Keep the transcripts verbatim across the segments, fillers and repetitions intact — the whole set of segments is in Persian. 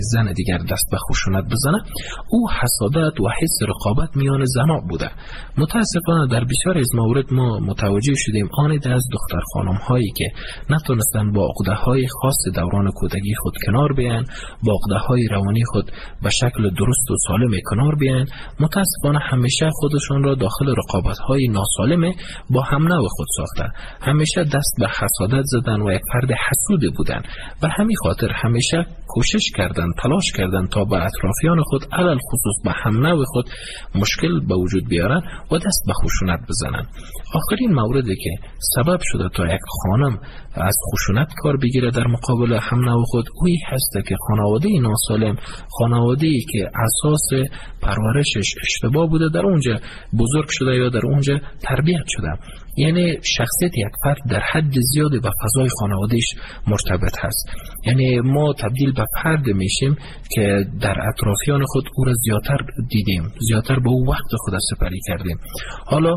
زن دیگر دست به خشونت بزنه، او حسادت و حس رقابت میان زنها بوده. متاسفانه در بسیار از موارد ما متوجه شدیم آنید از دختر خانم هایی که نتونستن با عقده های خاص دوران کودکی خود کنار بیان، با عقده های روانی خود به شکل درست و سالم کنار بیان، متاسفانه همیشه خودشون را داخل رقابت های ناسالم با هم نوع خود ساخته، همیشه دست به حسادت زدن و یک فرد حسود بودن و همین خاطر همیشه کوشش کردن، تلاش کردن تا به اطرافیان خود علل خصوص به هم نوع خود مشکل به وجود بیارن و دست به خشونت بزنن. آخرین موردی که سبب شده تا یک خانم از خشونت کار بگیره در مقابل هم نوع خود، اوی هست که خانواده ناسالم، خانواده‌ای که اساس پرورشش اشتباه بوده در اونجا بزرگ شده یا در اونجا تربیت شده. یعنی شخصیت یک فرد در حد زیادی به فضای خانوادهش مرتبط هست. یعنی ما تبدیل به فرد میشیم که در اطرافیان خود او را زیادتر دیدیم، زیادتر به او وقت خود سپری کردیم. حالا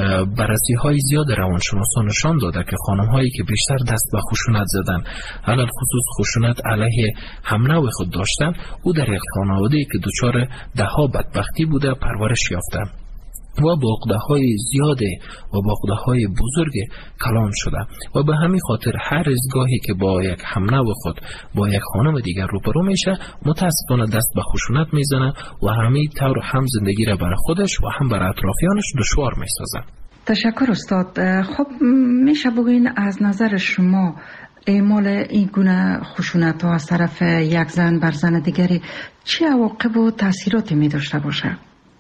بررسی های زیاد روانشناسان نشان داده که خانم هایی که بیشتر دست به خشونت زدن، علل خصوص خشونت علیه هم نوع خود داشتن، او در یک خانواده که دچار دهها بدبختی بوده پرورش یافته و با عقده‌های زیاده و با عقده‌های بزرگ کلان شده و به همین خاطر هر از گاهی که با یک هم نوع خود با یک خانم دیگر روبرو میشه، متاسفانه دست به خشونت میزنه و همین طور هم زندگی را برای خودش و هم برای اطرافیانش دشوار میسازه. تشکر استاد. خب میشه بگوین از نظر شما اعمال این گونه خشونت ها از طرف یک زن بر زن دیگری چه عواقب و تاثیراتی می داشته باشه؟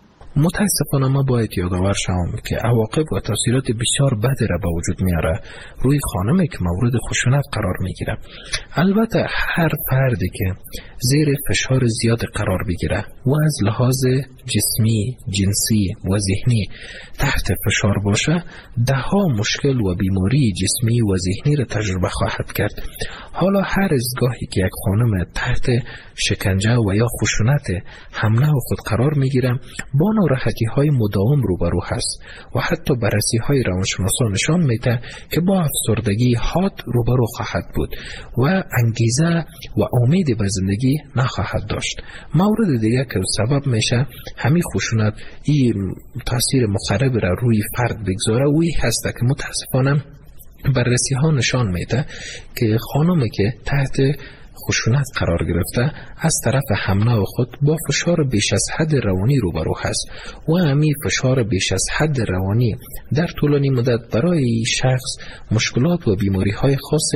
متاسفانه ما باید یادآور شوم که عواقب و تاثیرات بسیار بدی را به وجود میاره روی خانمی که مورد خشونت قرار میگیره. البته هر فردی که زیر فشار زیاد قرار بگیره و از لحاظ جسمی، جنسی و ذهنی تحت فشار باشه، ده ها مشکل و بیماری جسمی و ذهنی را تجربه خواهد کرد. حالا هر از گاهی که یک خانم تحت شکنجه و یا خشونت هم نوع خود قرار میگیره، با ناراحتی های مداوم روبرو هست و حتی بررسی های روانشناسان نشان میده که با افسردگی حاد روبرو خواهد بود و انگیزه و امید به زندگی نخواهد داشت. مورد دیگه که سبب میشه همین خشونت این تاثیر مخرب را روی فرد بگذاره، وی هست که متاسفانه بررسی ها نشان میده که خانمی که تحت خشونت قرار گرفته از طرف هم نوع خود با فشار بیش از حد روانی روبرو هست و همین فشار بیش از حد روانی در طولانی مدت برای شخص مشکلات و بیماری های خاص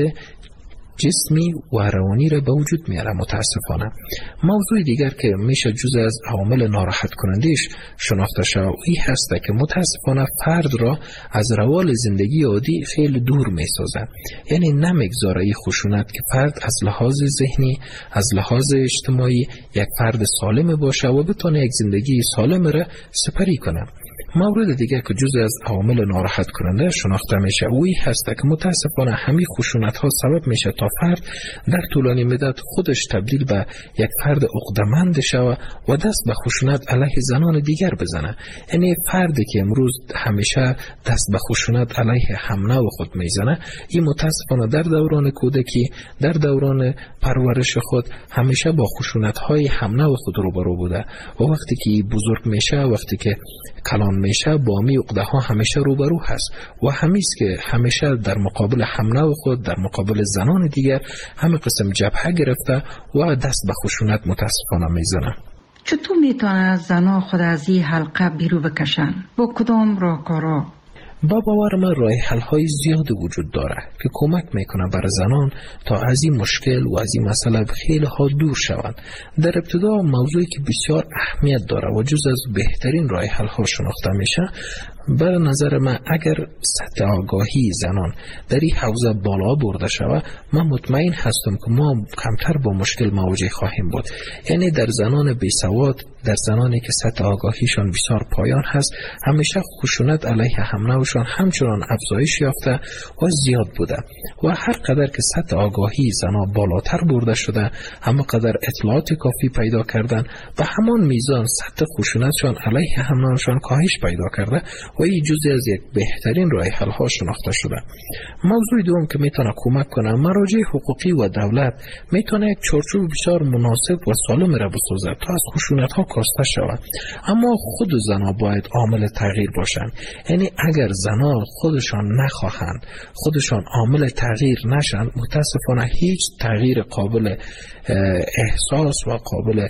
جسمی و روانی را به وجود میاره. متاسفانه موضوع دیگر که میشه جزء از عوامل ناراحت کنندش شناخته شود این هست که متاسفانه فرد را از روال زندگی عادی خیلی دور میسازه. یعنی نمیگذاره این خشونت که فرد از لحاظ ذهنی، از لحاظ اجتماعی یک فرد سالم باشه و بتونه یک زندگی سالم را سپری کنه. مورد دیگه که جزء از عوامل ناراحت کننده شناخته میشه اوی هست که متاسفانه همین خشونت ها سبب میشه تا فرد در طولانی مدت خودش تبدیل به یک فرد عقده‌مند شود و دست به خشونت علیه زنان دیگر بزنه. یعنی فردی که امروز همیشه دست به خشونت علیه هم نوع خود میزنه، این متاسفانه در دوران کودکی، در دوران پرورش خود همیشه با خشونت های هم نوع خود روبرو بوده و وقتی که بزرگ میشه، وقتی که کلان میشه، با می عقده ها همیشه روبرو هست و همیست که همیشه در مقابل هم نوع خود، در مقابل زنان دیگر همه قسم جبهه گرفته و دست به خشونت متاسفانه میزنه. چطور میتونه زنها خود از این حلقه بیرون بکشن؟ با کدام راهکارها؟ با باور من راه حل های زیاد وجود داره که کمک میکنه برای زنان تا از این مشکل و از این مسئله خیلی ها دور شوند. در ابتدا موضوعی که بسیار اهمیت داره و جز از بهترین راه حل ها شناخته میشه، بر نظر من اگر سطح آگاهی زنان در این حوزه بالا برده شود، من مطمئن هستم که ما کمتر با مشکل مواجه خواهیم بود. یعنی در زنان بیسواد، در زنانی که سطح آگاهیشان بسیار پایان هست، همیشه خشونت علیه هم نوعشان همچنان افزایش یافته و زیاد بوده و هر قدر که سطح آگاهی زنان بالاتر برده شده، همه قدر اطلاعات کافی پیدا کردن و همان میزان سطح خشونتشان علیه هم نوعشان کاهش پیدا کرده و این جزئی از یک بهترین راه حل ها شناخته شده. موضوع دوم که میتونه کمک کنه، مراجع حقوقی و دولت میتونه یک چارچوب بسیار مناسب و سالم را بسازد تا از خشونت ها کاسته شود. اما خود زنها باید عامل تغییر باشند. یعنی اگر زنها خودشان نخواهند، خودشان عامل تغییر نشن، متاسفانه هیچ تغییر قابل احساس و قابل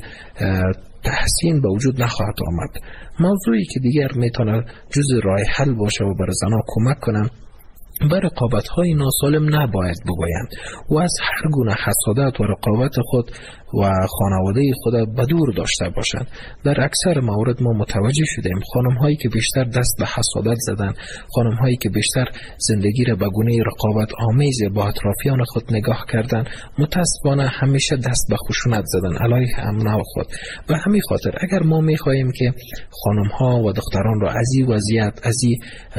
تحسین به وجود نخواهد آمد. موضوعی که دیگر میتونه جز راه حل باشه و برای زنها کمک کنه، بر رقابت‌های ناسالم نباید بگویند و از هر گونه حسادت و رقابت خود و خانواده خود به دور داشته باشند. در اکثر موارد ما متوجه شدیم خانم هایی که بیشتر دست به حسادت زدن، خانم هایی که بیشتر زندگی را به گونه رقابت آمیز با اطرافیان خود نگاه کردن، متاسفانه همیشه دست به خشونت زدن علیه امنه خود. به همین خاطر اگر ما می‌خواهیم که خانم ها و دختران را از این وضعیت، از این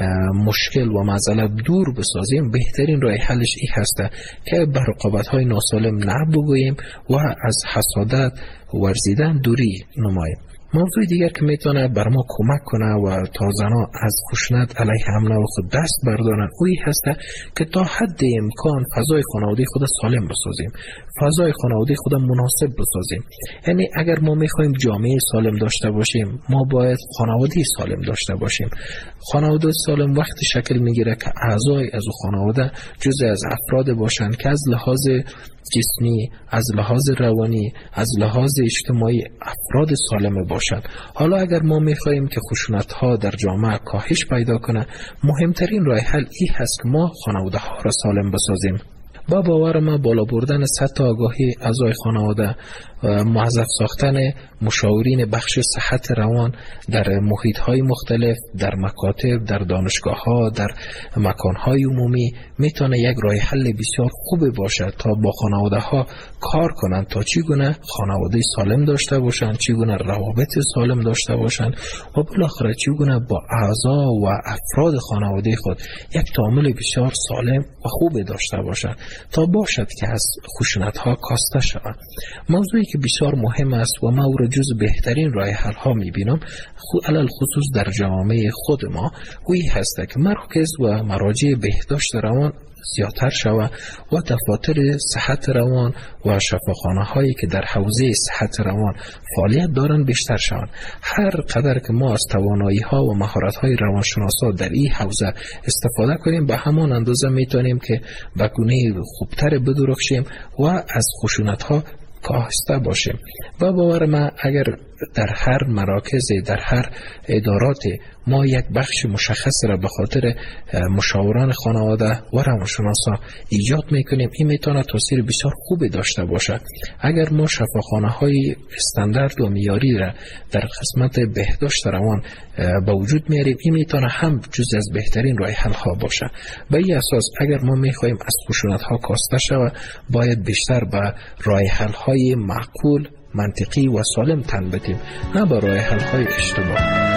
مشکل و معضله دور بسازیم، بهترین راه حلش این هست که به رقابت های ناسالم نبگوییم و از حسادت ورزیدن دوری نماییم. موضوع دیگر که میتونه بر ما کمک کنه و تا زنها از خشونت علیه حمله و خود دست بردارن، اوی هسته که تا حد امکان فضای خانواده خود سالم بسازیم، فضای خانواده خود مناسب بسازیم. یعنی اگر ما میخوایم جامعه سالم داشته باشیم، ما باید خانواده سالم داشته باشیم. خانواده سالم وقتی شکل میگیره که اعضای از خانواده جزء از افراد باشند که از لحاظ جسمی، از لحاظ روانی، از لحاظ اجتماعی افراد سالم باشند. حالا اگر ما میخواهیم که خشونت ها در جامعه کاهش پیدا کنه، مهمترین راه حل این هست که ما خانواده ها را سالم بسازیم. با باور ما بالا بردن سطح آگاهی اعضای خانواده، موظف ساختن مشاورین بخش صحت روان در محیط های مختلف، در مکاتب، در دانشگاه ها، در مکان های عمومی میتونه یک راه حل بسیار خوب باشه تا با خانواده ها کار کنند تا چگونه خانواده سالم داشته باشند، چگونه روابط سالم داشته باشند و بالاخره چگونه با اعضا و افراد خانواده خود یک تعامل بسیار سالم و خوب داشته باشند تا باشد که از خشونت ها کاسته شوند. موضوعی که بسیار مهم است و ما او را جز بهترین راه حل ها میبینم، علل خصوص در جامعه خود ما، اوی هست که مرکز و مراجع بهداشت روان زیادتر شود و دفاتر صحت روان و شفاخانه هایی که در حوزه صحت روان فعالیت دارند بیشتر شوند. هر قدر که ما از توانایی ها و مهارت های روانشناسا در این حوزه استفاده کنیم، به همان اندازه میتونیم که به گونه خوبتر بدرخشیم و از خشونت ها کاهسته باشیم. و باور من اگر در هر مراکز، در هر ادارات ما یک بخش مشخص را به خاطر مشاوران خانواده و روانشناسا ایجاد میکنیم، این میتونه تاثیر بسیار خوبی داشته باشه. اگر ما شفاخانه های استاندارد و معیاری را در قسمت بهداشت روان به وجود میاریم، این میتونه هم جز از بهترین راه حل ها باشه. به این اساس اگر ما میخواهیم از خشونت ها کاسته شود، باید بیشتر به راه حل های معقول، منطقی و سالم تن بدیم، نه به راه حل های اشتباه.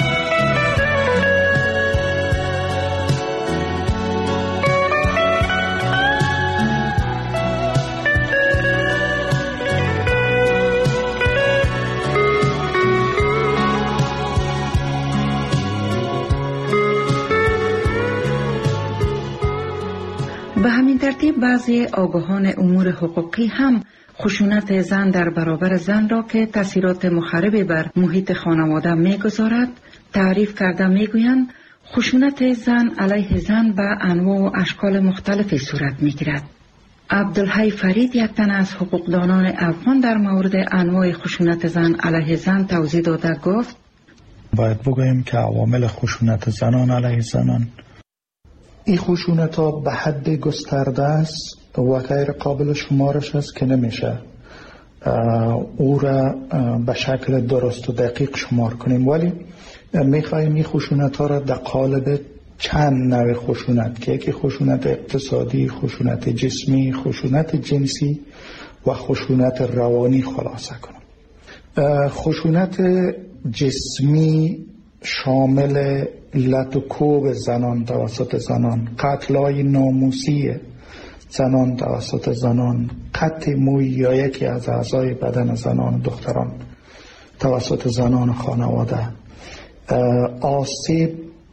به همین ترتیب بعضی آگاهان امور حقوقی هم خشونت زن در برابر زن را که تاثیرات مخربی بر محیط خانواده می‌گذارد تعریف کرده می‌گویند خشونت زن علیه زن به انواع و اشکال مختلفی صورت می‌گیرد. عبدالحی فرید، یک تن از حقوقدانان افغان، در مورد انواع خشونت زن علیه زن توضیح داده گفت: باید بگوییم که عوامل خشونت زنان علیه زنان، این خشونت ها به حد گسترده است و غیر قابل شمارش است که نمیشه او را به شکل درست و دقیق شمار کنیم، ولی میخواییم این خشونت ها را در قالب چند نوع خشونت که یکی خشونت اقتصادی، خشونت جسمی، خشونت جنسی و خشونت روانی خلاصه کنیم. خشونت جسمی شامل لط و کوب زنان توسط زنان، قتل‌های ناموسی زنان توسط زنان، قطع موی یا یکی از اعضای بدن زنان و دختران توسط زنان خانواده، آسیب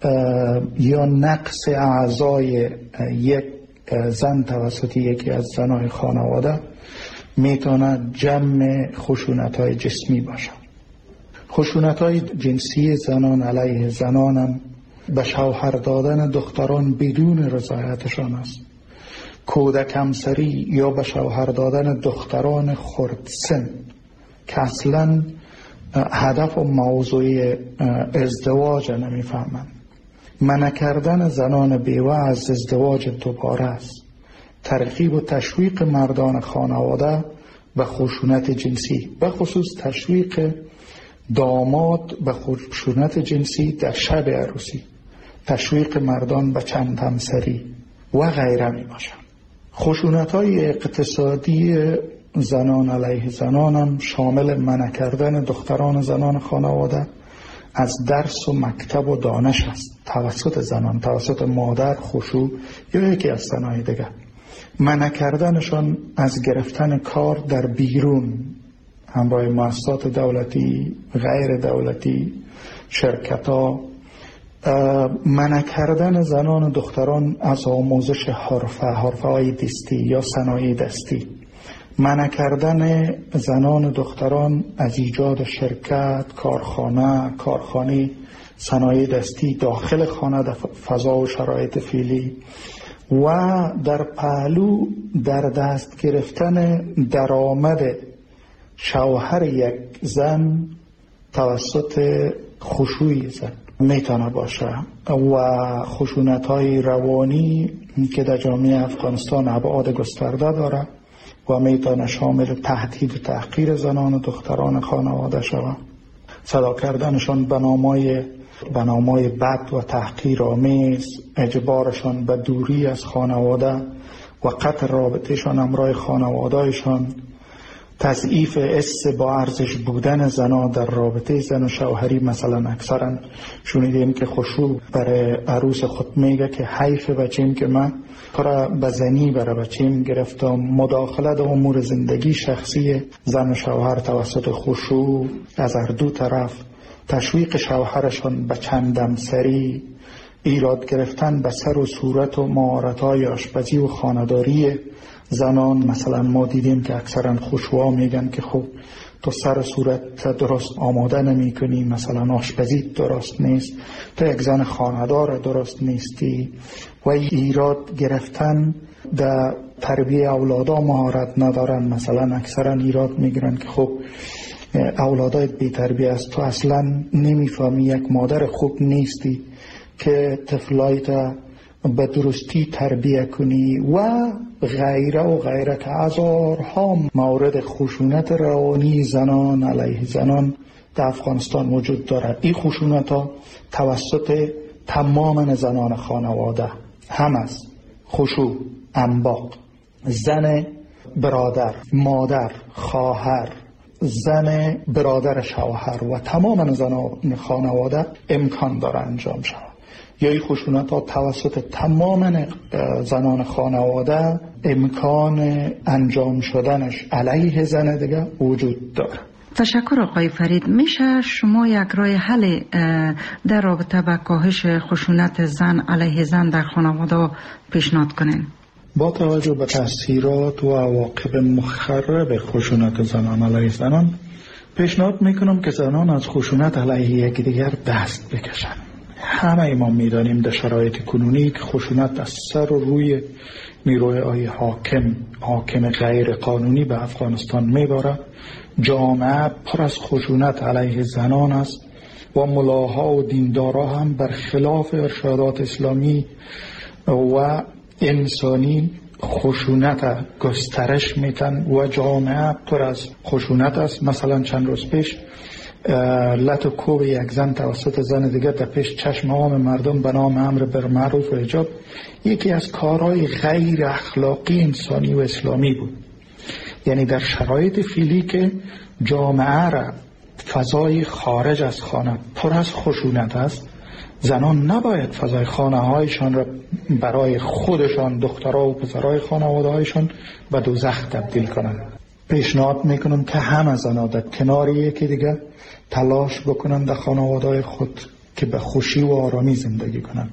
یا نقص اعضای یک زن توسط یکی از زنای خانواده میتونه جمع خشونت‌های جسمی باشه. خشونت‌های جنسی زنان علیه زنان هم به شوهر دادن دختران بدون رضایتشان است. کودک همسری یا به شوهر دادن دختران خردسن که اصلا هدف و موضوع ازدواج نمیفهمند. منع کردن زنان بیوه از ازدواج دوباره است. ترغیب و تشویق مردان خانواده به خشونت جنسی، به خصوص تشویق داماد به خشونت جنسی در شب عروسی، تشویق مردان به چند همسری و غیره می باشند. خشونت‌های اقتصادی زنان علیه زنان هم شامل منع کردن دختران زنان خانواده از درس و مکتب و دانش است توسط زنان، توسط مادر، خشوع یا یکی از زنای دیگر. منع کردنشان از گرفتن کار در بیرون همراه مؤسسات دولتی، غیر دولتی، شرکت‌ها. منع کردن زنان و دختران از آموزش حرفه، حرفه های دستی یا صنایع دستی. منع کردن زنان و دختران از ایجاد شرکت، کارخانه، کارخانه صنایع دستی داخل خانه در فضا و شرایط فعلی و در پهلو در دست گرفتن درآمد شوهر یک زن توسط خشوع زن میتونه باشه و خشونت‌های روانی که در جامعه افغانستان ابعاد گسترده داره و میتونه شامل تهدید و تحقیر زنان و دختران خانواده شود، صدا کردنشان به نامای به نامای بد و تحقیرآمیز، اجبارشان به دوری از خانواده و قطع رابطهشان همراه خانوادهشان، تضعیف حس با ارزش بودن زنا در رابطه زن و شوهری. مثلا اکثرا شنیدیم که خشوع برای عروس خود میگه که حیف بچیم که من کار به زنی برای بچیم گرفتم. مداخله در امور زندگی شخصی زن و شوهر توسط خشوع از هر دو طرف، تشویق شوهرشان به چندمسری، ایراد گرفتن به سر و صورت و مهارت‌های آشپزی و خانه‌داری زنان. مثلا ما دیدیم که اکثرا خشوعا میگن که خب تو سر صورت درست آماده نمی کنی، مثلا آشپزی درست نیست، تو یک زن خانه‌دار درست نیستی و ایراد گرفتن در تربیه اولادا مهارت ندارن. مثلا اکثرا ایراد میگیرن که خب اولادایت بی تربیه است، تو اصلا نمیفهمی، یک مادر خوب نیستی که طفلایت به درستی تربیه کنی و غیره و غیره که هزارها مورد خشونت روانی زنان علیه زنان در افغانستان وجود دارد. این خشونت ها توسط تمام زنان خانواده هم از خشوع، انباق، زن برادر، مادر، خواهر، زن برادر شوهر و تمام زنان خانواده امکان داره انجام شود. یا این خشونت ها توسط تمام زنان خانواده امکان انجام شدنش علیه زن دیگه وجود داره. تشکر آقای فرید. میشه شما یک راه حل در رابطه با کاهش خشونت زن علیه زن در خانواده پیشنهاد کنین؟ با توجه به تاثیرات و عواقب مخرب خشونت زنان علیه زنان پیشنهاد میکنم که زنان از خشونت علیه یکدیگر دست بکشن. همه ما میدانیم در شرایط کنونی که خشونت از سر و روی نیروهای حاکم حاکم غیر قانونی به افغانستان میباره. جامعه پر از خشونت علیه زنان است و ملاها و دیندارا هم برخلاف ارشادات اسلامی و انسانی خشونت گسترش میتن و جامعه پر از خشونت است. مثلا چند روز پیش لط و کوب یک زن توسط زن دیگر در پیش چشم عام مردم به نام امر بالمعروف و حجاب یکی از کارهای غیر اخلاقی انسانی و اسلامی بود. یعنی در شرایط فعلی که جامعه را فضای خارج از خانه پر از خشونت است، زنان نباید فضای خانه هایشان را برای خودشان، دخترها و پسرهای خانواده هایشان به دوزخ تبدیل کنند. پیشنهاد میکنم که همه زنان در کنار یکی دیگر تلاش بکنند در خانواده خود که به خوشی و آرامی زندگی کنند.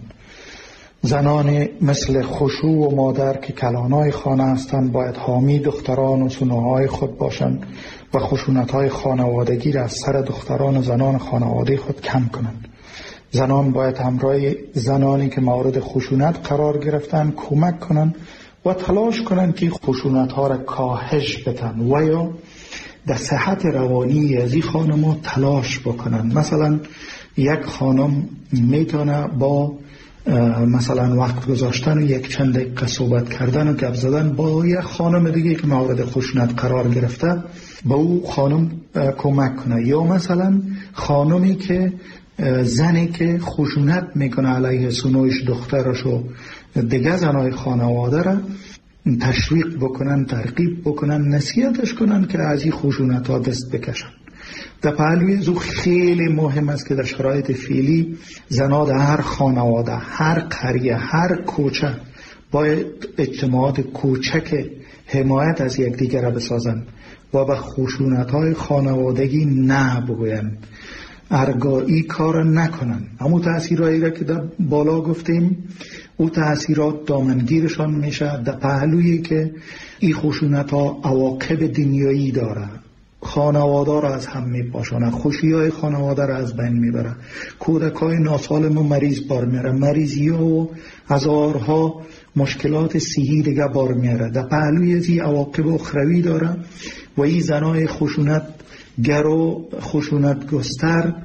زنان مثل خشوع و مادر که کلانای خانه هستند باید حامی دختران و سنوهای خود باشند و خشونت‌های خانوادگی را از سر دختران و زنان خانواده خود کم کنند. زنان باید همراه زنانی که مورد خشونت قرار گرفتن کمک کنند و تلاش کنند که خشونت‌ها را کاهش بدن و یا در صحت روانی از این خانم‌ها تلاش بکنند. مثلا یک خانم میتونه با مثلا وقت گذاشتن و یک چند دقیقه صحبت کردن و گپ زدن با یک خانم دیگه که مورد خشونت قرار گرفته با او خانم کمک کنه، یا مثلا خانمی که زنی که خشونت میکنه علیه سنویش دخترش و دیگه زنای خانواده را تشویق بکنن، ترغیب بکنن، نصیحتش کنن که از این خشونت ها دست بکشن. در پهلوی زو خیلی مهم است که در شرایط فعلی زنها در هر خانواده، هر قریه، هر کوچه باید اجتماعات کوچک حمایت از یکدیگر را بسازند و به خشونت های خانوادگی نه بگویند، ارگایی کار نکنن. همون تأثیرهایی را که در بالا گفتیم او تأثیرات دامنگیرشان میشه در پهلویی که این خشونت ها عواقب دنیایی داره، خانواده را از هم میپاشانه، خوشی های خانواده را از بین میبره، کودک های ناسالم و مریض بار میره، مریضی ها و هزارها مشکلات صحی دیگه بار میره. در پهلوی از این عواقب اخروی داره و این زنای خشونت گر و خشونت گستر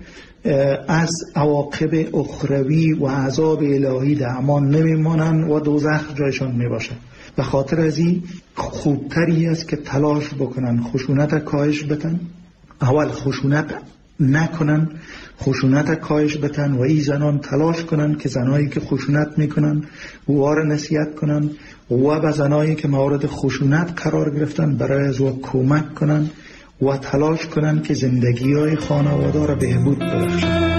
از عواقب اخروی و عذاب الهی در امان نمیمانن و دوزخ جایشان میباشه. به خاطر از این خوبتری است که تلاش بکنن خشونت کاهش بتن، اول خشونت نکنن، خشونت کاهش بتن و این زنان تلاش کنن که زنایی که خشونت میکنن وار نصیحت کنن و به زنایی که مورد خشونت قرار گرفتن برای از او کمک کنن و تلاش کنن که زندگی های خانواده را بهبود ببخشن.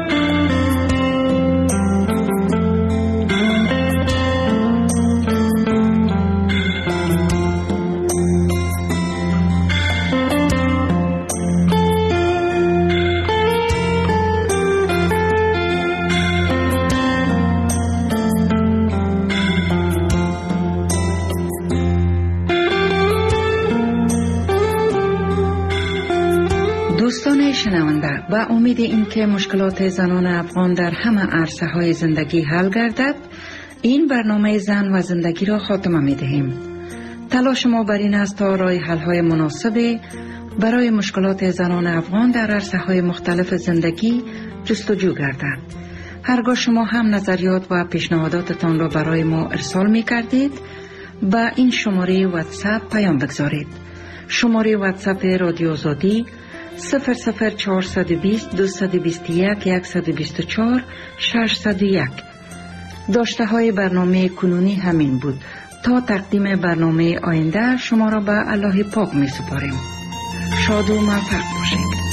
دوستان شنونده، با امید اینکه مشکلات زنان افغان در همه عرصه های زندگی حل گردد، این برنامه زن و زندگی را خاتمه می دهیم. تلاش ما بر این است تا راه حل های مناسب برای مشکلات زنان افغان در عرصه های مختلف زندگی جستجو گردد. هرگاه شما هم نظریات و پیشنهاداتتان را برای ما ارسال می کردید، با این شماره واتساپ پیام بگذارید. شماره واتساپ رادیو آزادی صفر صفر چهارصد و بیست دویست و بیست و یک صد و بیست و چهار ششصد و یک. داشته های برنامه کنونی همین بود. تا تقدیم برنامه آینده شما را به الله پاک می سپاریم. شاد و موفق باشید.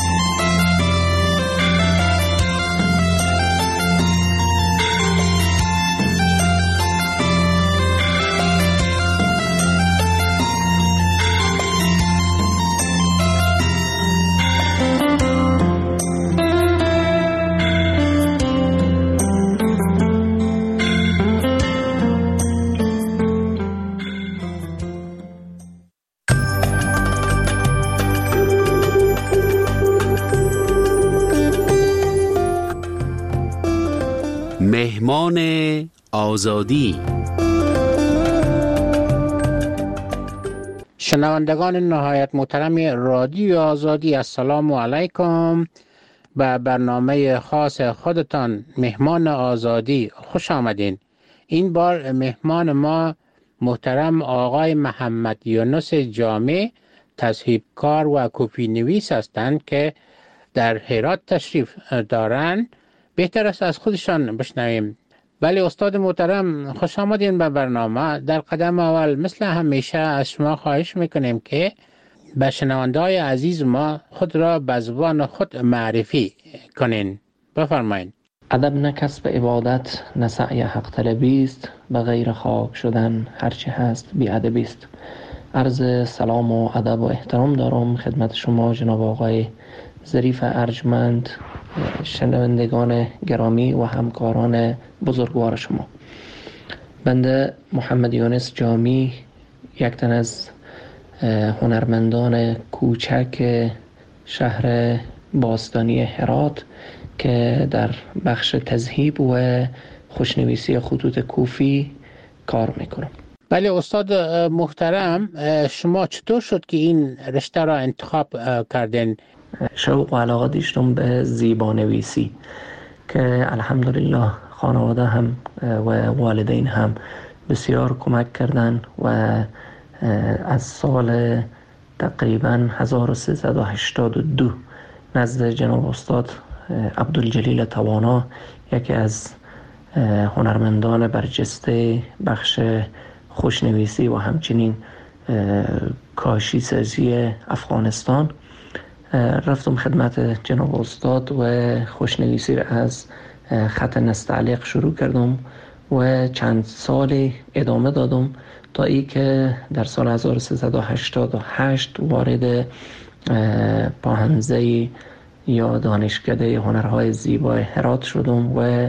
مهمان آزادی. شنوندگان نهایت محترم رادیو آزادی، السلام علیکم. به برنامه خاص خودتان مهمان آزادی خوش آمدین. این بار مهمان ما محترم آقای محمد یونس جامع، تصحیح‌کار و کپی نویس هستند که در هرات تشریف دارند. بهتر است از خودشان بشنویم. بله استاد محترم، خوش آمدین به برنامه. در قدم اول مثل همیشه از شما خواهش میکنیم که به شنونده‌های عزیز ما خود را به زبان خود معرفی کنین. بفرمایید. ادب نه کسب عبادت، نه سعی حق طلبی است، به غیر خاک شدن هرچه هست بی ادبی است. عرض سلام و ادب و احترام دارم خدمت شما جناب آقای ظریف ارجمند، شنوندگان گرامی و همکاران بزرگوار شما. بنده محمد یونس جامی، یک تن از هنرمندان کوچک شهر باستانی هرات که در بخش تذهیب و خوشنویسی خطوط کوفی کار میکنم. بله استاد محترم، شما چطور شد که این رشته را انتخاب کردین؟ شوق و علاقه داشتم به زیبانویسی که الحمدلله خانواده هم و والدین هم بسیار کمک کردن و از سال تقریبا هزار و سیصد و هشتاد و دو نزد جناب استاد عبدالجلیل توانا، یکی از هنرمندان برجسته بخش خوشنویسی و همچنین کاشی سازی افغانستان، رفتم خدمت جناب استاد و خوشنویسی را از خط نستعلیق شروع کردم و چند سال ادامه دادم تا ای که در سال هزار و سیصد و هشتاد و هشت وارد پاهنزه یا دانشکده هنرهای زیبای هرات شدم و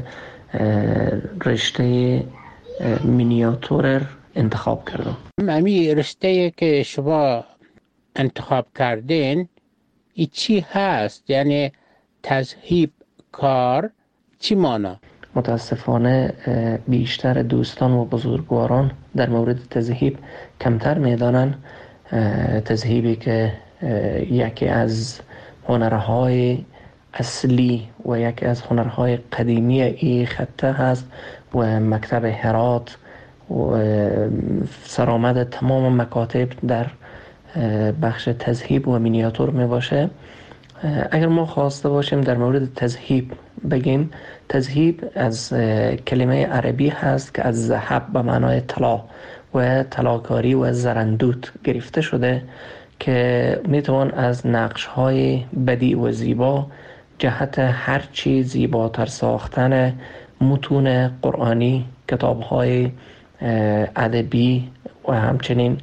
رشته مینیاتور انتخاب کردم. امی رشته که شما انتخاب کردین ای چی هست؟ یعنی تذهیب کار چی مانا؟ متاسفانه بیشتر دوستان و بزرگواران در مورد تذهیب کمتر میدانن. تذهیبی که یکی از هنرهای اصلی و یکی از هنرهای قدیمی این خطه هست و مکتب هرات و سرآمد تمام مکاتب در بخش تذهیب و مینیاتور می باشه. اگر ما خواسته باشیم در مورد تذهیب بگیم، تذهیب از کلمه عربی هست که از ذهب به معنای طلا و طلاکاری و زرندوت گرفته شده که میتوان از نقش‌های بدیع و زیبا جهت هر چی زیباتر ساختن متون قرآنی، کتاب‌های ادبی و همچنین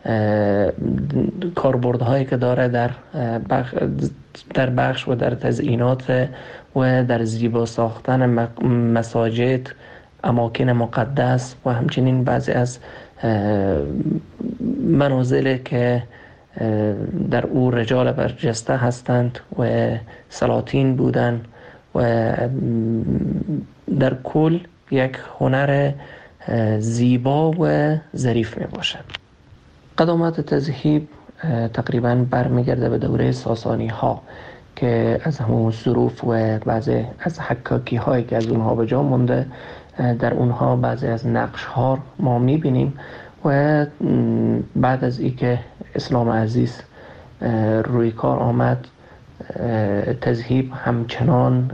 کاربردهایی که داره در بخش در بخش و در تزیینات و در زیبا ساختن مساجد، اماکن مقدس و همچنین بعضی از منازل که در او رجال برجسته هستند و سلاطین بودند و در کل یک هنر زیبا و ظریف می باشد. قدامت تذهیب تقریبا برمیگرده به دوره ساسانی ها که از همون ظروف و بعضی از حکاکی هایی که از اونها به جا مونده، در اونها بعضی از نقش ها ما میبینیم و بعد از ای که اسلام عزیز روی کار آمد، تذهیب همچنان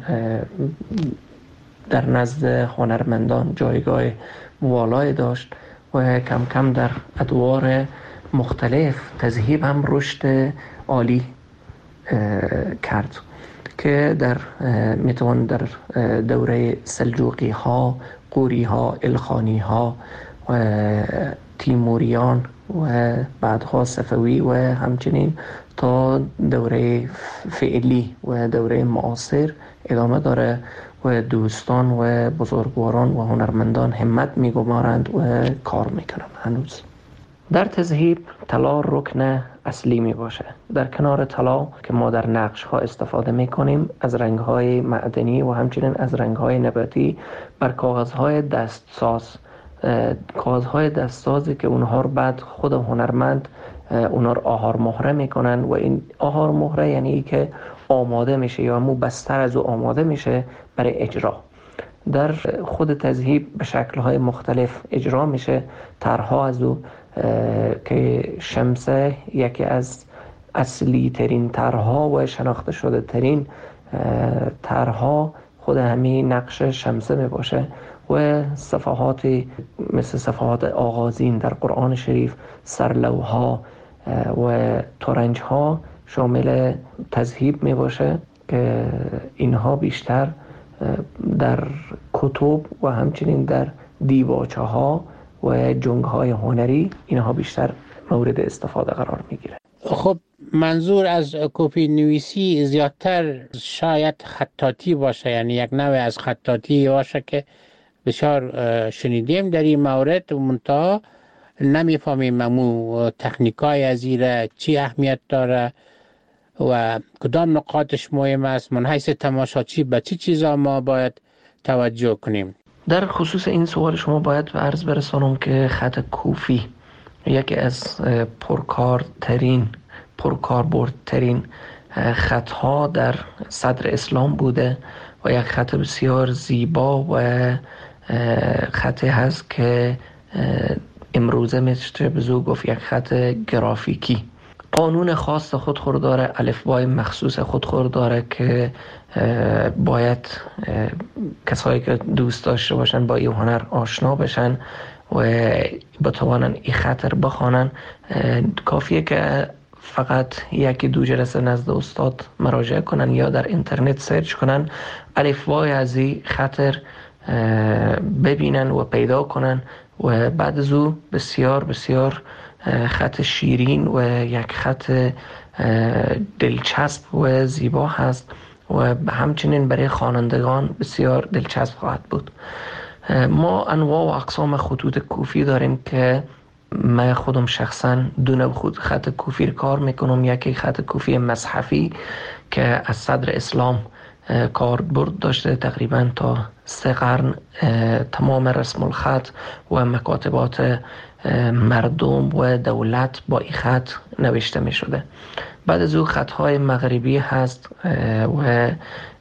در نزد هنرمندان جایگاه والایی داشت و کم کم در ادوار مختلف تذهیب هم رشد عالی کرد که در میتوان در دوره سلجوقی ها، قوری ها، الخانی ها و تیموریان و بعدها صفوی و همچنین تا دوره فعلی و دوره معاصر ادامه داره و دوستان و بزرگواران و هنرمندان همت میگمارند و کار میکنند. هنوز در تذهیب طلا رکن اصلی می باشه. در کنار طلا که ما در نقش ها استفاده می کنیم، از رنگ های معدنی و همچنین از رنگ های نباتی بر کاغذ های دستساز، کاغذ های دستسازی که اونها رو بعد خود هنرمند اونها رو آهار مهره میکنن و این آهار مهره یعنی ای که آماده میشه یا مو بستر از او آماده میشه برای اجرا. در خود تذهیب به شکل‌های مختلف اجرا میشه. طرح‌ها از او که شمسه یکی از اصلی ترین طرح‌ها و شناخته شده ترین طرح‌ها خود همین نقش شمسه می باشه و صفحات مثل صفحات آغازین در قرآن شریف، سرلوها و ترنج‌ها شامل تذهیب می باشه که اینها بیشتر در کتب و همچنین در دیباچه ها و جنگ های هنری اینها بیشتر مورد استفاده قرار می گیره. خب منظور از کپی نویسی زیادتر شاید خطاطی باشه، یعنی یک نوع از خطاطی باشه که بسیار شنیدیم در این مورد، منتها نمیفهمیم امو تکنیکای از ایره چی اهمیت داره و کدام نقاطش مهم است. من حیث تماشاچی به چی چیزا ما باید توجه کنیم؟ در خصوص این سوال شما باید به عرض برسانم که خط کوفی یکی از پرکارترین پرکاربردترین خطها در صدر اسلام بوده و یک خط بسیار زیبا و خطی هست که امروزه میشه بزو گفت یک خط گرافیکی. قانون خاص خودخور داره، الفبای مخصوص خودخور داره که باید کسایی که دوست داشته باشن با این هنر آشنا بشن و بتوانن این خط رو بخوانن. کافیه که فقط یکی دو جلسه نزد استاد مراجعه کنن یا در اینترنت سرچ کنن، الفبای از این خط ببینن و پیدا کنن و بعد از او بسیار بسیار خط شیرین و یک خط دلچسب و زیبا هست و همچنین برای خوانندگان بسیار دلچسب خواهد بود. ما انواع و اقسام خطوط کوفی داریم که من خودم شخصا دو نوع خط کوفی رو کار میکنم. یکی خط کوفی مصحفی که از صدر اسلام کاربرد داشته، تقریبا تا سه قرن تمام رسم الخط و مکاتبات مردم و دولت با این خط نوشته می شده. بعد از او خطهای مغربی هست و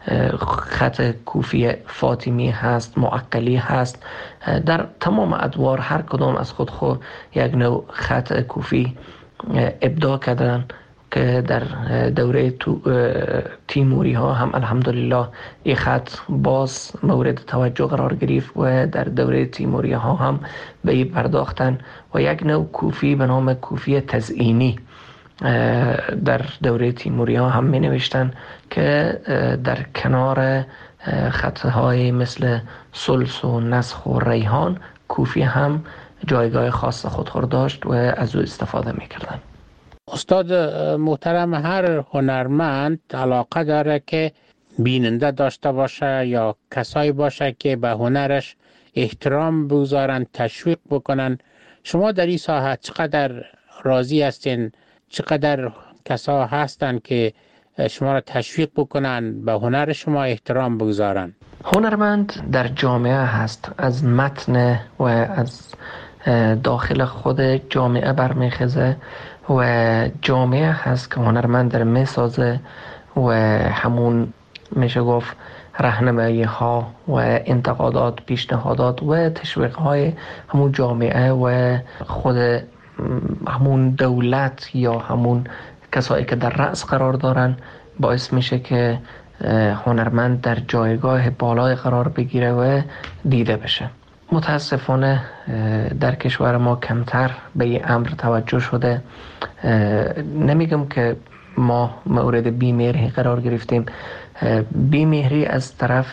خط کوفی فاطمی هست، معقلی هست. در تمام ادوار هر کدام از خود خود یک نوع خط کوفی ابداع کردن که در دوره تیموری ها هم الحمدلله این خط باز مورد توجه قرار گرفت و در دوره تیموری ها هم به این پرداختن و یک نوع کوفی به نام کوفی تزئینی در دوره تیموری ها هم می نوشتن که در کنار خطهای مثل سلس و نسخ و ریحان کوفی هم جایگاه خاص خودخور داشت و از او استفاده می کردن. استاد محترم، هر هنرمند علاقه داره که بیننده داشته باشه یا کسایی باشه که به هنرش احترام بگذارن، تشویق بکنن. شما در این ساحه چقدر راضی هستین؟ چقدر کسا هستن که شما را تشویق بکنن، به هنر شما احترام بگذارن؟ هنرمند در جامعه هست، از متن و از داخل خود جامعه برمیخزه و جامعه هست که هنرمند در میسازه و همون میشه گفت راهنمایی ها و انتقادات، پیشنهادات و تشویق های همون جامعه و خود همون دولت یا همون کسایی که در رأس قرار دارن باعث میشه که هنرمند در جایگاه بالای قرار بگیره و دیده بشه. متاسفانه در کشور ما کمتر به این امر توجه شده. نمیگم که ما مورد بیمهری قرار گرفتیم، بیمهری از طرف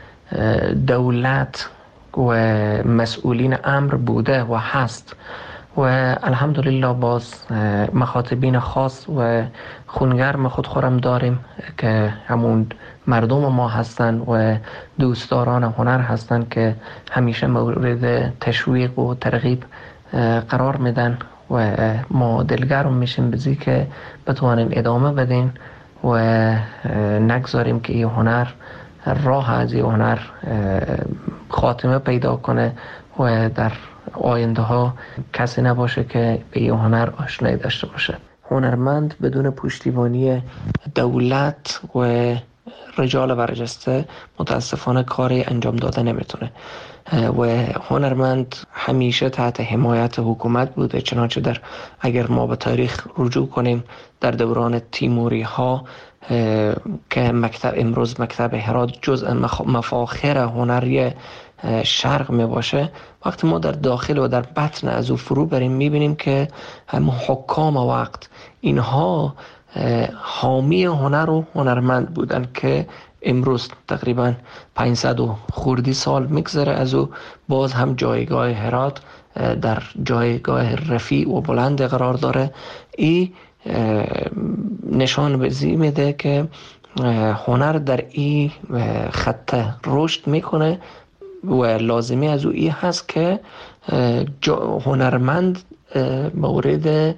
دولت و مسئولین امر بوده و هست و الحمدلله باز مخاطبین خاص و خونگرم خودخورم داریم که همون مردم ما هستن و دوستداران هنر هستن که همیشه مورد تشویق و ترغیب قرار میدن و ما دلگرم میشیم بزی که بتوانیم ادامه بدین و نگذاریم که این هنر راه از این هنر خاتمه پیدا کنه و در آینده ها کسی نباشه که به این هنر آشنایی داشته باشه. هنرمند بدون پشتیبانی دولت و رجال برجسته متاسفانه کاری انجام داده نمیتونه و هنرمند همیشه تحت حمایت حکومت بوده. چنانچه در اگر ما به تاریخ رجوع کنیم در دوران تیموری ها که مکتب امروز مکتب هرات جزء مفاخر هنری شرق می باشه، وقتی ما در داخل و در بطن از او فرو بریم میبینیم که هم حکام وقت اینها حامی هنر و هنرمند بودن که امروز تقریبا پانصد و خوردی سال میگذره از او باز هم جایگاه هرات در جایگاه رفیع و بلند قرار داره. این نشان بزی میده که هنر در این خط رشد میکنه و لازمی از او این هست که هنرمند مورد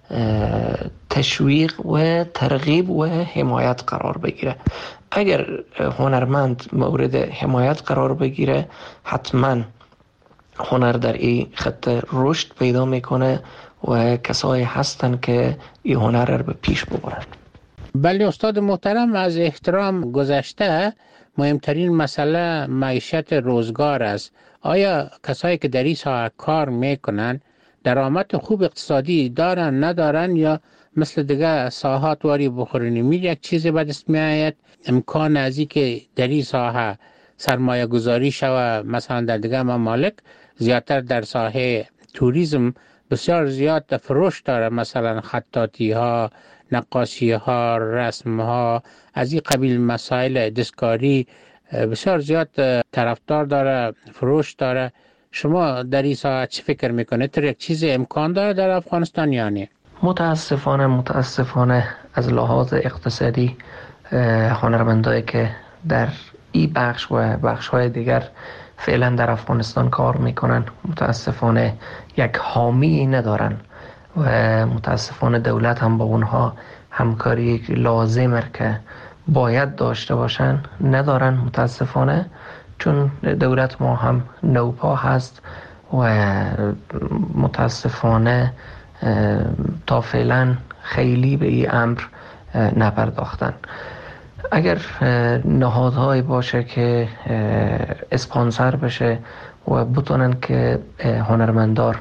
تشویق و ترغیب و حمایت قرار بگیره. اگر هنرمند مورد حمایت قرار بگیره حتما هنر در این خط رشد پیدا میکنه و کسایی هستن که این هنر رو به پیش ببرن. بله استاد محترم، از احترام گذشته مهمترین مسئله معیشت روزگار است. آیا کسایی که در این ساحه کار میکنن درآمد خوب اقتصادی دارن ندارن، یا مثل دیگه ساحات واری بخورینی می یک چیزی به دست می آید؟ امکان از این که در این ساحه سرمایه گذاری شوه مثلا در دیگه ممالک زیادتر در ساحه توریسم بسیار زیاد فروش داره، مثلا خطاطی ها، نقاشی ها، رسم ها، از این قبیل مسائل دستکاری بسیار زیاد طرفدار داره، فروش داره. شما در این ساعت چی فکر میکنه؟ تر یک چیز امکان داره در افغانستان یا نه؟ متاسفانه متاسفانه از لحاظ اقتصادی هنرمندایی که در این بخش و بخش های دیگر فعلا در افغانستان کار میکنن متاسفانه یک حامی ندارن و متاسفانه دولت هم با اونها همکاری لازمه که باید داشته باشن ندارن متاسفانه، چون دولت ما هم نوپا هست و متاسفانه تا فعلا خیلی به این امر نپرداختن. اگر نهادهایی باشه که اسپانسر بشه و بتونن که هنرمندار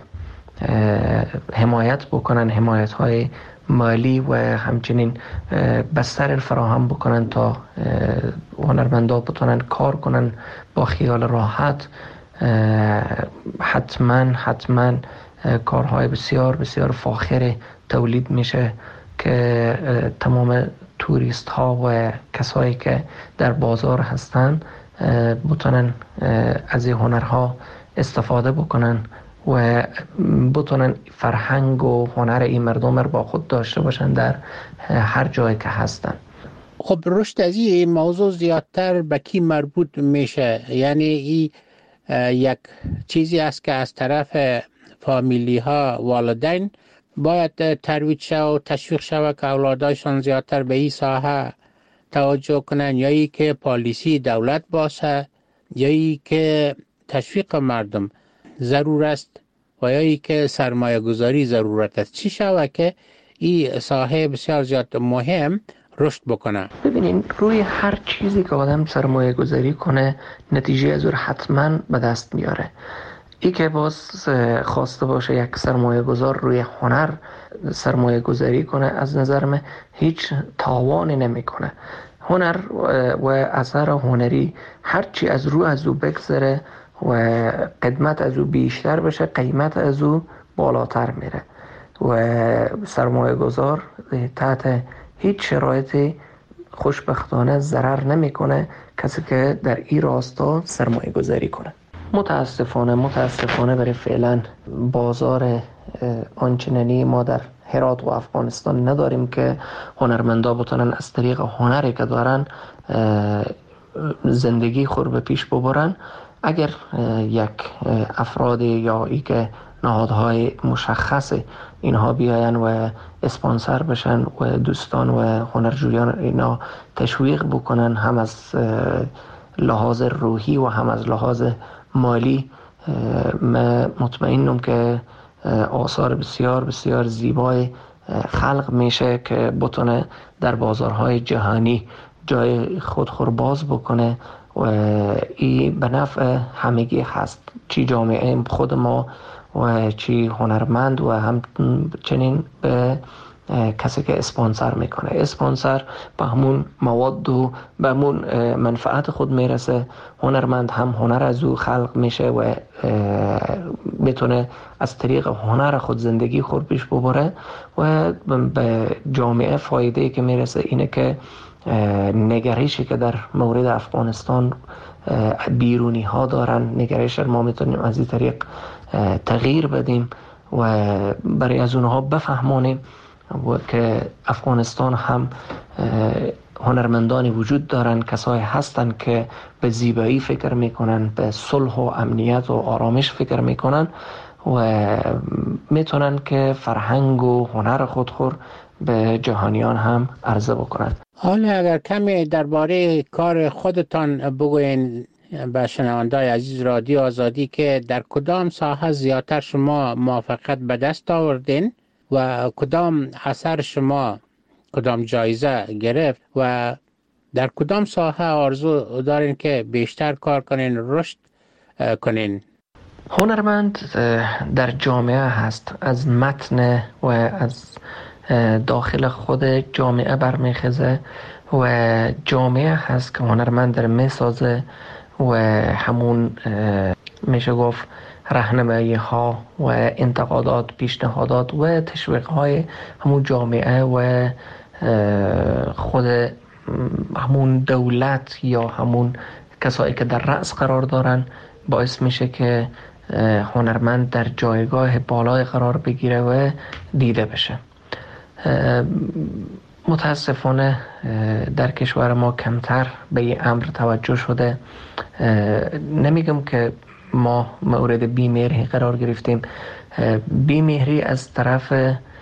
حمایت بکنن، حمایت های مالی و همچنین بستر فراهم بکنن تا هنرمندا بتونن کار کنن با خیال راحت، حتما حتما کارهای بسیار بسیار فاخر تولید میشه که تمام توریست ها و کسایی که در بازار هستن بتونن از این هنرها استفاده بکنن و بتونن فرهنگ و هنر این مردم رو با خود داشته باشن در هر جایی که هستن. خب رشد از این موضوع زیادتر به کی مربوط میشه؟ یعنی این یک چیزی است که از طرف فامیلی ها، والدین باید ترویج شود و تشویق شود که اولادایشان زیادتر به این ساحه توجه کنن، یا ای که پالیسی دولت باشه، یا ای که تشویق مردم ضرور است، و یا ای که سرمایه گذاری ضرورت است؟ چی شود که این ساحه بسیار زیاد مهم رشد بکنه؟ ببینین روی هر چیزی که آدم سرمایه گذاری کنه نتیجه از اون حتما به دست میاره. ای که باز خواسته باشه یک سرمایه گذار روی هنر سرمایه گذاری کنه، از نظر من هیچ تاوانی نمی کنه. هنر و اثر هنری هرچی از رو از او بگذره و قدمت از او بیشتر بشه، قیمت از او بالاتر میره و سرمایه گذار تحت هیچ شرایطی خوشبختانه ضرر نمیکنه کسی که در این راستا سرمایه گذاری کنه. متاسفانه متاسفانه برای فعلا بازار آنچنانی ما در هرات و افغانستان نداریم که هنرمندا بتونن از طریق هنری که دارن زندگی خود به پیش ببرن. اگر یک افراد یا ای که نهادهای مشخص اینها بیاین و اسپانسر بشن و دوستان و هنرجویان اینا تشویق بکنن، هم از لحاظ روحی و هم از لحاظ مالی، من مطمئنم که آثار بسیار بسیار زیبای خلق میشه که بتونه در بازارهای جهانی جای خود خورباز بکنه و این به نفع همگی هست، چی جامعه خود ما و چی هنرمند و همچنین به کسی که اسپانسر میکنه. اسپانسر به همون مواد و به همون منفعت خود میرسه، هنرمند هم هنر از او خلق میشه و میتونه از طریق هنر خود زندگی خود پیش ببره و به جامعه فایده که میرسه اینه که نگرشی که در مورد افغانستان بیرونی ها دارن، نگرش ما میتونیم از این طریق تغییر بدیم و برای از اونها بفهمانیم و که افغانستان هم هنرمندانی وجود دارن، کسایی هستن که به زیبایی فکر میکنن، به صلح و امنیت و آرامش فکر میکنن و میتونن که فرهنگ و هنر خودخور به جهانیان هم عرضه بکنن. حالا اگر کمی درباره کار خودتان بگوین به شنوندای عزیز رادیو آزادی که در کدام ساحه زیادتر شما موفقیت به دست آوردین و کدام اثر شما کدام جایزه گرفت و در کدام ساحه آرزو دارین که بیشتر کار کنین، رشد کنین؟ هنرمند در جامعه هست، از متن و از داخل خود جامعه برمیخیزه و جامعه هست که هنرمند در میسازه و همون میشه گفت راهنمایی ها و انتقادات، پیشنهادات و تشویق های همون جامعه و خود همون دولت یا همون کسایی که در رأس قرار دارن باعث میشه که هنرمند در جایگاه بالای قرار بگیره و دیده بشه. متاسفانه در کشور ما کمتر به این امر توجه شده. نمیگم که ما مورد بیمهری قرار گرفتیم، بیمهری از طرف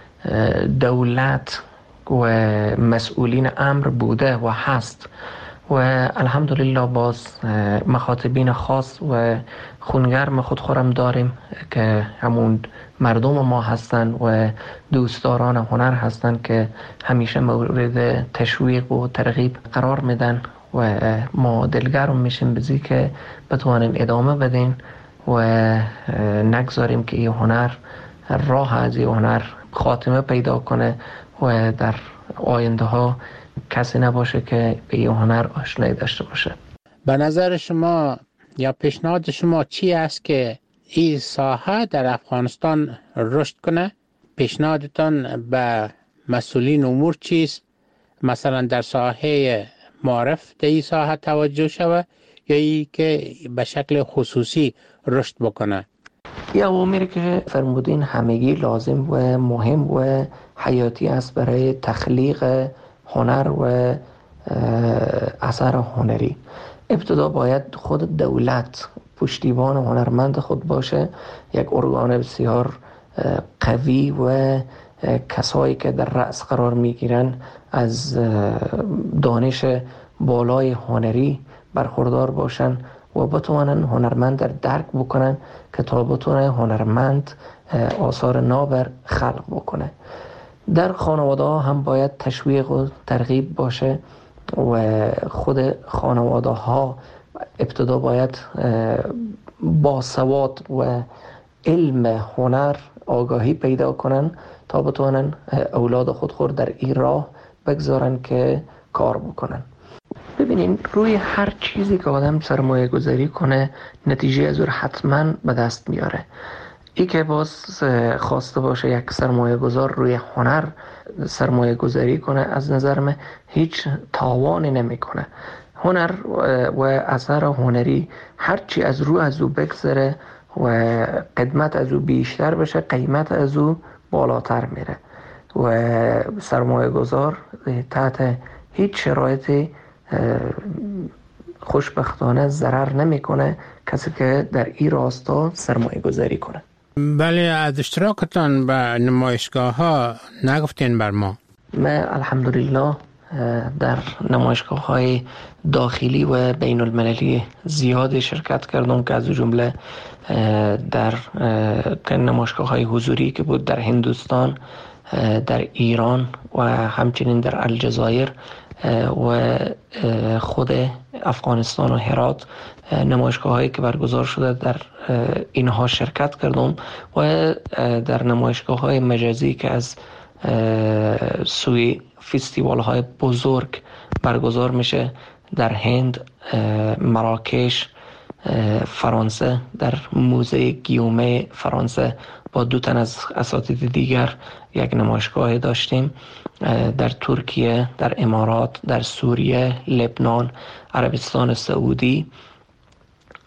دولت و مسئولین امر بوده و هست و الحمدلله باز مخاطبین خاص و خونگرم خودخورم داریم که همون مردم ما هستن و دوستداران هنر هستن که همیشه مورد تشویق و ترغیب قرار میدن و ما دلگرم میشیم بزی که بتوانیم ادامه بدیم و نگذاریم که این هنر راه از این هنر خاتمه پیدا کنه و در آینده ها کسی نباشه که به این هنر آشنایی داشته باشه. به نظر شما یا پیشنهاد شما چی است که این ساحه در افغانستان رشد کنه؟ پیشنهادتان به مسئولین امور چیست؟ مثلا در ساحه معرف در این ساحه توجه شوه یا ای که به شکل خصوصی رشد بکنه؟ یا اوامری که فرمودین همگی لازم و مهم و حیاتی است برای تخلیق هنر و اثر هنری. ابتدا باید خود دولت پشتیبان هنرمند خود باشه، یک ارگان بسیار قوی و کسایی که در رأس قرار میگیرن از دانش بالای هنری برخوردار باشن و بتوانن هنرمند در درک بکنن که تا بتونه هنرمند آثار نابر خلق بکنه. در خانواده ها هم باید تشویق و ترغیب باشه و خود خانواده ها ابتدا باید باسواد و علم هنر آگاهی پیدا کنن تا بتونن اولاد خودخور در این راه بگذارن که کار بکنن. ببینین روی هر چیزی که آدم سرمایه گذاری کنه نتیجه از اون حتما به دست میاره. ای که باز خواسته باشه یک سرمایه گذار روی هنر سرمایه گذاری کنه از نظر من هیچ تاوانی نمی کنه. هنر و اثر هنری هرچی از رو از او بگذره و قدمت از او بیشتر بشه قیمت از او بالاتر میره و سرمایه گذار تحت هیچ شرایطی خوشبختانه ضرر نمیکنه کسی که در این راستا سرمایه گذاری کنه. بله، از اشتراکتان به نمایشگاه ها نگفتین بر ما؟ من الحمدلله در نمایشگاه های داخلی و بین المللی زیاد شرکت کردم که از جمله در نمایشگاه های حضوری که بود در هندوستان، در ایران و همچنین در الجزایر و خود افغانستان و هرات نمایشگاه هایی که برگزار شده در اینها شرکت کردم و در نمایشگاه های مجازی که از سوی فستیوال های بزرگ برگزار میشه در هند، مراکش، فرانسه، در موزه گیومه فرانسه با دو تن از اساتید دیگر یک نمایشگاه داشتیم، در ترکیه، در امارات، در سوریه، لبنان، عربستان سعودی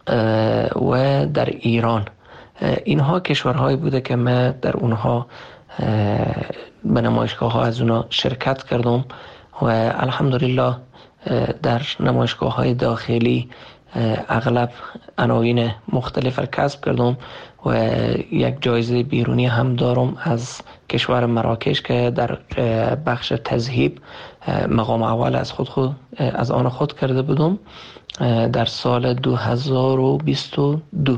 و در ایران. اینها کشورهایی بوده که من در اونها به نمایشگاه ها از اونا شرکت کردم و الحمدلله در نمایشگاه های داخلی اغلب عناوین مختلف را کسب کردم و یک جایزه بیرونی هم دارم از کشور مراکش که در بخش تذهیب مقام اول از خود, خود از آن خود کرده بودم در سال دو هزار و بیست و دو.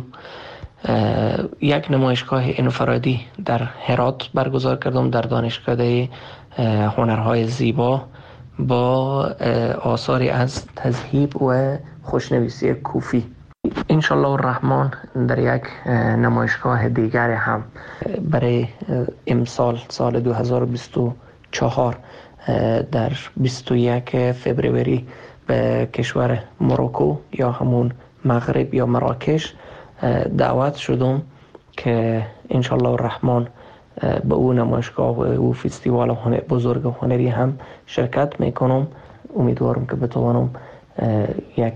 یک نمایشگاه انفرادی در هرات برگزار کردم در دانشکده هنرهای زیبا با آثاری از تذهیب و خوشنویسی کوفی. انشالله الرحمن در یک نمایشگاه دیگر هم برای امسال سال دو هزار و بیست و چهار در بیست و یک فوریه به کشور مراکو یا همون مغرب یا مراکش دعوت شدم که انشالله الرحمن به او نمایشگاه و او فستیوال بزرگ هنری هم شرکت میکنم. امیدوارم که بتوانم یک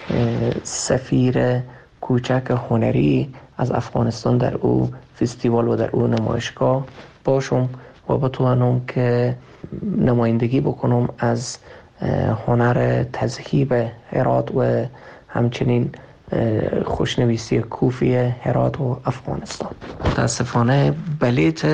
سفیر کوچک هنری از افغانستان در او فستیوال و در او نمایشگاه باشم و بتوانم که نمایندگی بکنم از هنر تذهیب هرات و همچنین خوشنویسی کوفی هرات و افغانستان. متاسفانه بلیت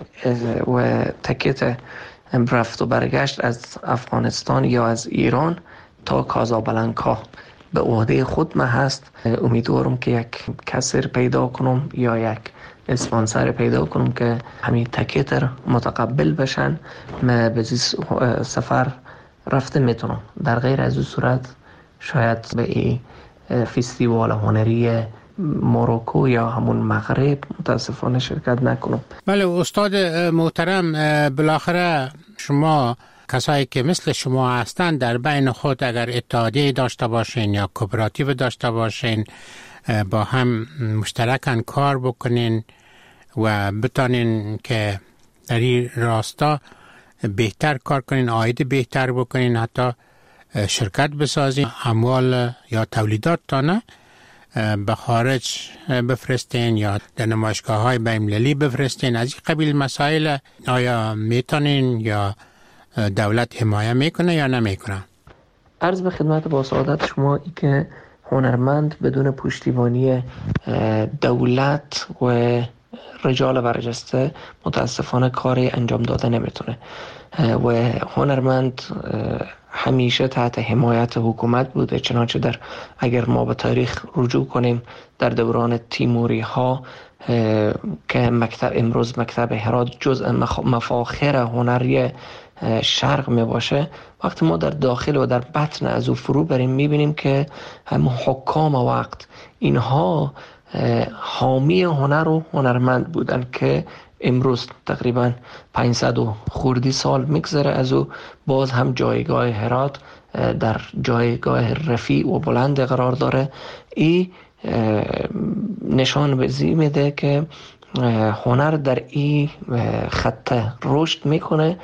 و تکت رفت و برگشت از افغانستان یا از ایران تا کازابلانکا به عهده خود من هست. امیدوارم که یک کسر پیدا کنم یا یک اسپانسر پیدا کنم که همین تکت متقبل بشن من به سفر رفته میتونم. در غیر از این صورت شاید به این فستیوال هنری مراکو یا همون مغرب متاسفانه شرکت نکنم. بله استاد محترم، بالاخره شما کسایی که مثل شما هستند در بین خود اگر اتحادیه داشته باشین یا کوپراتیو داشته باشین با هم مشترکاً کار بکنین و بتانین که در این راستا بهتر کار کنین، عاید بهتر بکنین، حتی شرکت بسازین، اموال یا تولیدات تانه به خارج بفرستین یا در نمایشگاه های بین‌المللی بفرستین. از این قبیل مسائل آیا میتونین یا دولت حمایه میکنه یا نمیکنه؟ عرض به خدمت با سعادت شما ای که هنرمند بدون پشتیبانی دولت و رجال برجسته متاسفانه کاری انجام داده نمیتونه و هنرمند همیشه تحت حمایت حکومت بوده. چنانچه در اگر ما به تاریخ رجوع کنیم در دوران تیموری ها که مکتب امروز مکتب هرات جزء مفاخر هنری شرق می باشه، وقتی ما در داخل و در بطن از او فرو بریم میبینیم که هم حکام وقت اینها حامی هنر و هنرمند بودن که امروز تقریبا پانصد و خوردی سال میگذره از او باز هم جایگاه هرات در جایگاه رفیع و بلند قرار داره. این نشان بزی میده که هنر در این خط رشد میکنه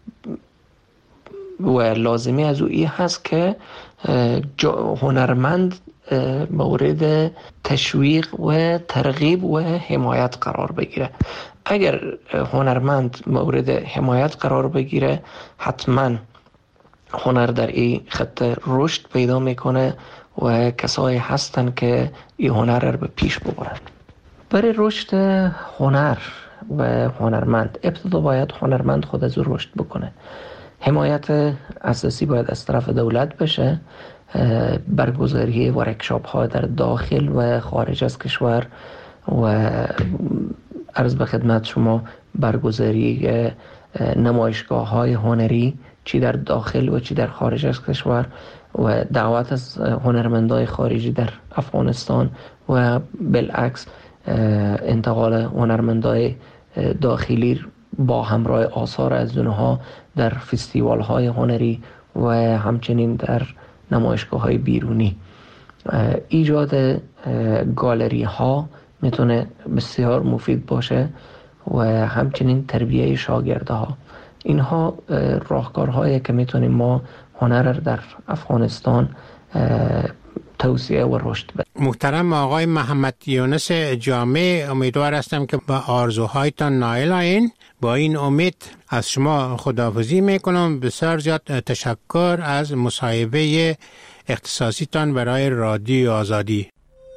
و لازمی از او این هست که هنرمند مورد تشویق و ترغیب و حمایت قرار بگیره. اگر هنرمند مورد حمایت قرار بگیره حتما هنر در این خط رشد پیدا میکنه و کسایی هستن که این هنر رو به پیش ببرن. برای رشد هنر و هنرمند ابتدا باید هنرمند خود از رشد بکنه. حمایت اساسی باید از طرف دولت بشه، برگزاری ورکشاپ ها در داخل و خارج از کشور و عرض به خدمت شما برگزاری نمایشگاه های هنری چی در داخل و چی در خارج از کشور و دعوت از هنرمندای خارجی در افغانستان و بالعکس انتقال هنرمندای داخلی با همراه آثار از اونها در فستیوال های هنری و همچنین در نمایشگاه های بیرونی. ایجاد گالری ها میتونه بسیار مفید باشه و همچنین تربیه شاگرده ها. اینها راهکارهایی که میتونیم ما هنر در افغانستان توسعه و رشد بده. محترم آقای محمد یونس جامع، امیدوار هستم که با آرزوهایتان نائل آیین. با این امید از شما خداحافظی میکنم. بسیار زیاد تشکر از مصاحبه اختصاصیتان برای رادیو آزادی.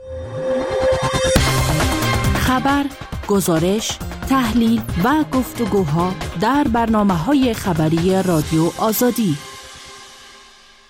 خبر، گزارش، تحلیل و گفتگوها در برنامه‌های خبری رادیو آزادی.